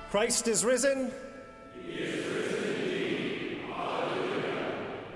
Christ is risen. He is risen indeed. Hallelujah.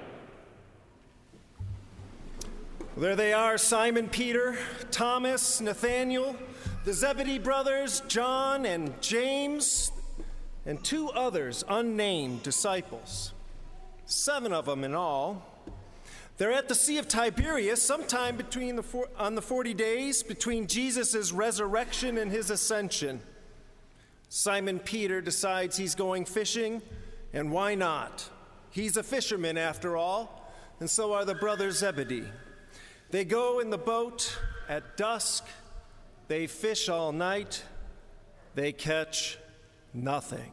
There they are, Simon Peter, Thomas, Nathanael, the Zebedee brothers, John and James, and 2 others, unnamed disciples. 7 of them in all. They're at the Sea of Tiberias sometime on the 40 days between Jesus' resurrection and his ascension. Simon Peter decides he's going fishing, and why not? He's a fisherman after all, and so are the brothers Zebedee. They go in the boat at dusk, they fish all night, they catch nothing.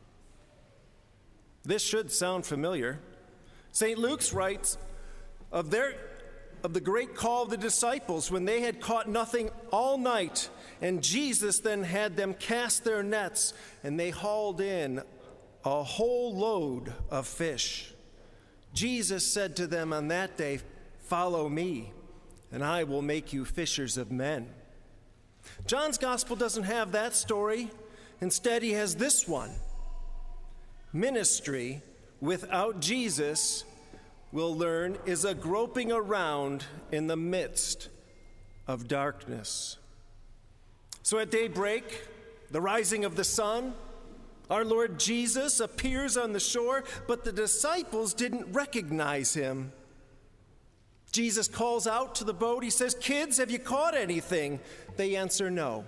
This should sound familiar. St. Luke writes of the great call of the disciples when they had caught nothing all night, and Jesus then had them cast their nets, and they hauled in a whole load of fish. Jesus said to them on that day, "Follow me, and I will make you fishers of men." John's gospel doesn't have that story. Instead, he has this one. Ministry without Jesus, we'll learn, is a groping around in the midst of darkness. So at daybreak, the rising of the sun, our Lord Jesus appears on the shore, but the disciples didn't recognize him. Jesus calls out to the boat. He says, "Kids, have you caught anything?" They answer no.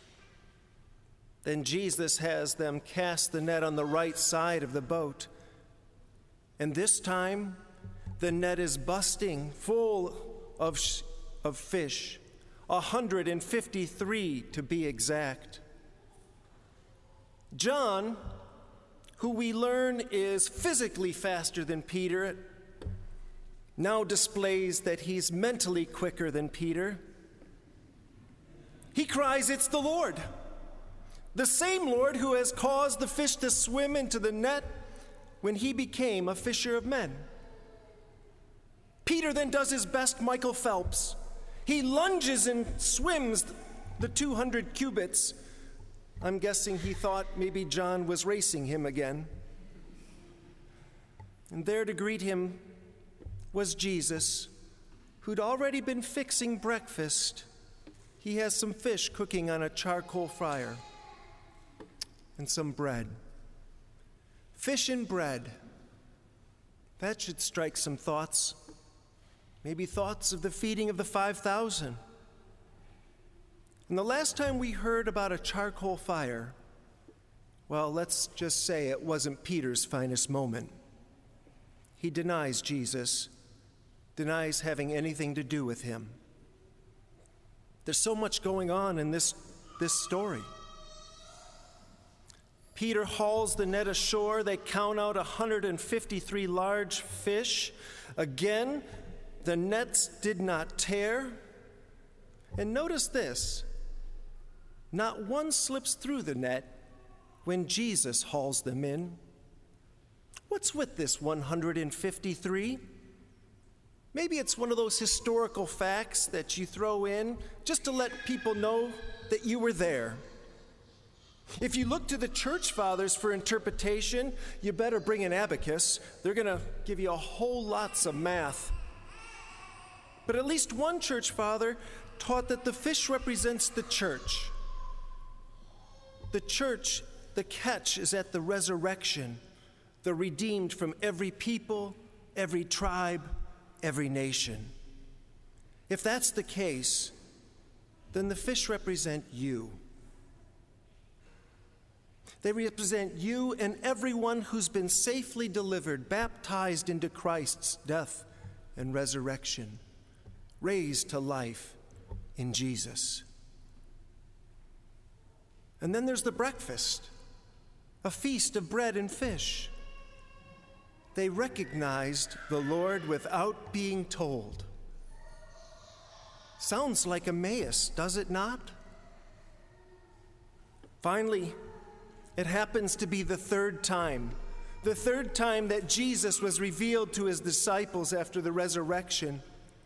Then Jesus has them cast the net on the right side of the boat. And this time, the net is busting full of fish, 153 to be exact. John, who we learn is physically faster than Peter, now displays that he's mentally quicker than Peter. He cries, "It's the Lord." The same Lord who has caused the fish to swim into the net when he became a fisher of men. Peter then does his best Michael Phelps. He lunges and swims the 200 cubits. I'm guessing he thought maybe John was racing him again. And there to greet him was Jesus, who'd already been fixing breakfast. He has some fish cooking on a charcoal fire and some bread. Fish and bread. That should strike some thoughts. Maybe thoughts of the feeding of the 5,000. And the last time we heard about a charcoal fire, well, let's just say it wasn't Peter's finest moment. He denies Jesus, denies having anything to do with him. There's so much going on in this story. Peter hauls the net ashore. They count out 153 large fish. Again, the nets did not tear. And notice this, not one slips through the net when Jesus hauls them in. What's with this 153? Maybe it's one of those historical facts that you throw in just to let people know that you were there. If you look to the church fathers for interpretation, you better bring an abacus. They're going to give you a whole lots of math. But at least one church father taught that the fish represents the church. The church, the catch is at the resurrection, the redeemed from every people, every tribe, every nation. If that's the case, then the fish represent you. They represent you and everyone who's been safely delivered, baptized into Christ's death and resurrection, raised to life in Jesus. And then there's the breakfast, a feast of bread and fish. They recognized the Lord without being told. Sounds like Emmaus, does it not? Finally, it happens to be the third time that Jesus was revealed to his disciples after the resurrection.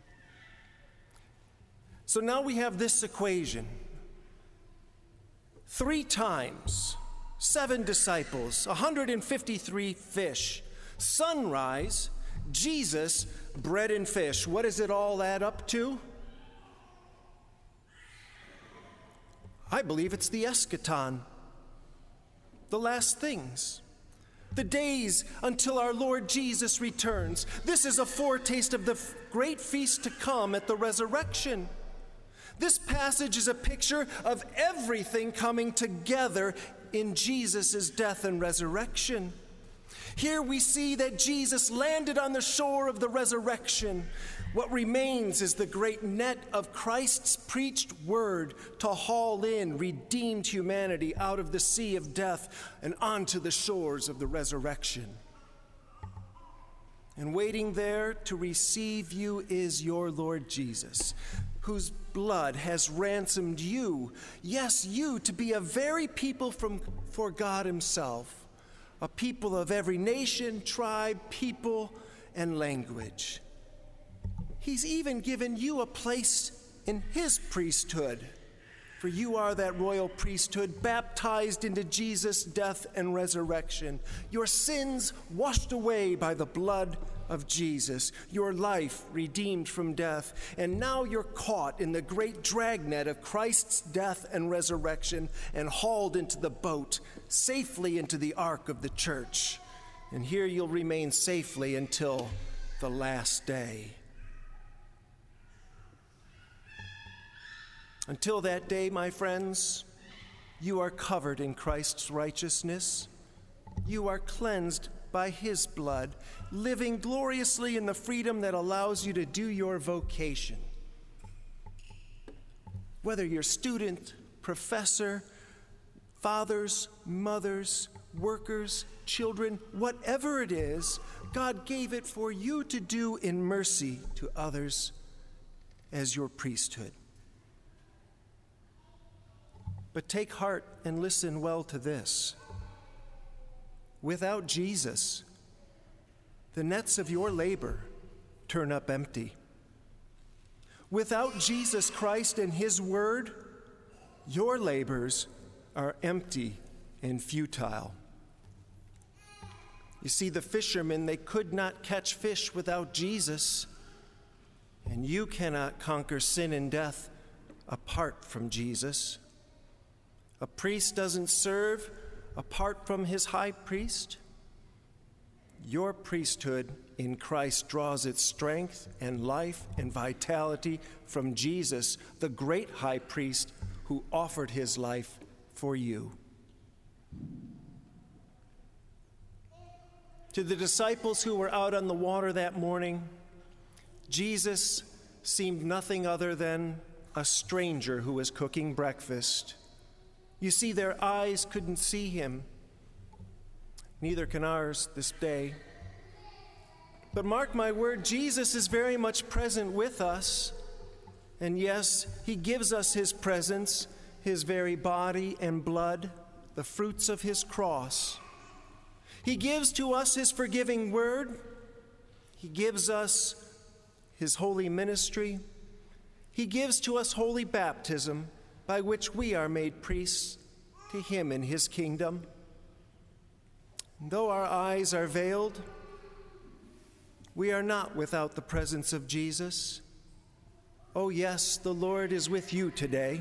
So now we have this equation. 3 times 7 disciples, 153 fish. Sunrise, Jesus, bread and fish. What does it all add up to? I believe it's the eschaton, the last things, the days until our Lord Jesus returns. This is a foretaste of the great feast to come at the resurrection. This passage is a picture of everything coming together in Jesus' death and resurrection. Here we see that Jesus landed on the shore of the resurrection. What remains is the great net of Christ's preached word to haul in redeemed humanity out of the sea of death and onto the shores of the resurrection. And waiting there to receive you is your Lord Jesus, whose blood has ransomed you, yes, you, to be a very people for God himself, a people of every nation, tribe, people, and language. He's even given you a place in his priesthood, for you are that royal priesthood, baptized into Jesus' death and resurrection, your sins washed away by the blood of Jesus, your life redeemed from death, and now you're caught in the great dragnet of Christ's death and resurrection and hauled into the boat, safely into the ark of the church. And here you'll remain safely until the last day. Until that day, my friends, you are covered in Christ's righteousness. You are cleansed by his blood, living gloriously in the freedom that allows you to do your vocation. Whether you're student, professor, fathers, mothers, workers, children, whatever it is, God gave it for you to do in mercy to others as your priesthood. But take heart and listen well to this. Without Jesus, the nets of your labor turn up empty. Without Jesus Christ and his word, your labors are empty and futile. You see, the fishermen, they could not catch fish without Jesus, and you cannot conquer sin and death apart from Jesus. A priest doesn't serve apart from his high priest. Your priesthood in Christ draws its strength and life and vitality from Jesus, the great high priest who offered his life for you. To the disciples who were out on the water that morning, Jesus seemed nothing other than a stranger who was cooking breakfast. You see, their eyes couldn't see him. Neither can ours this day. But mark my word, Jesus is very much present with us. And yes, he gives us his presence, his very body and blood, the fruits of his cross. He gives to us his forgiving word. He gives us his holy ministry. He gives to us holy baptism, by which we are made priests to him in his kingdom. And though our eyes are veiled, we are not without the presence of Jesus. Oh yes, the Lord is with you today.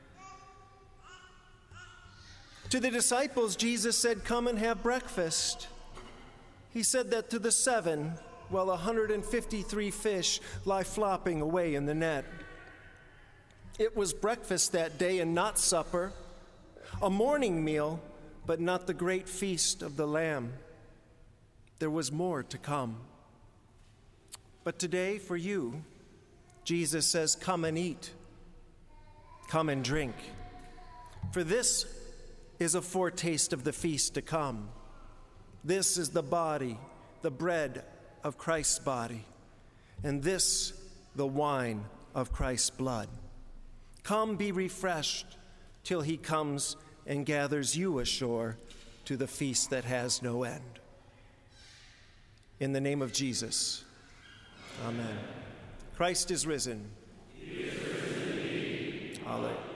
To the disciples, Jesus said, "Come and have breakfast." He said that to the 7, while 153 fish lie flopping away in the net. It was breakfast that day and not supper, a morning meal, but not the great feast of the Lamb. There was more to come. But today, for you, Jesus says, "Come and eat, come and drink." For this is a foretaste of the feast to come. This is the body, the bread of Christ's body, and this the wine of Christ's blood. Come, be refreshed till he comes and gathers you ashore to the feast that has no end. In the name of Jesus, amen. Christ is risen. He is risen indeed. Hallelujah.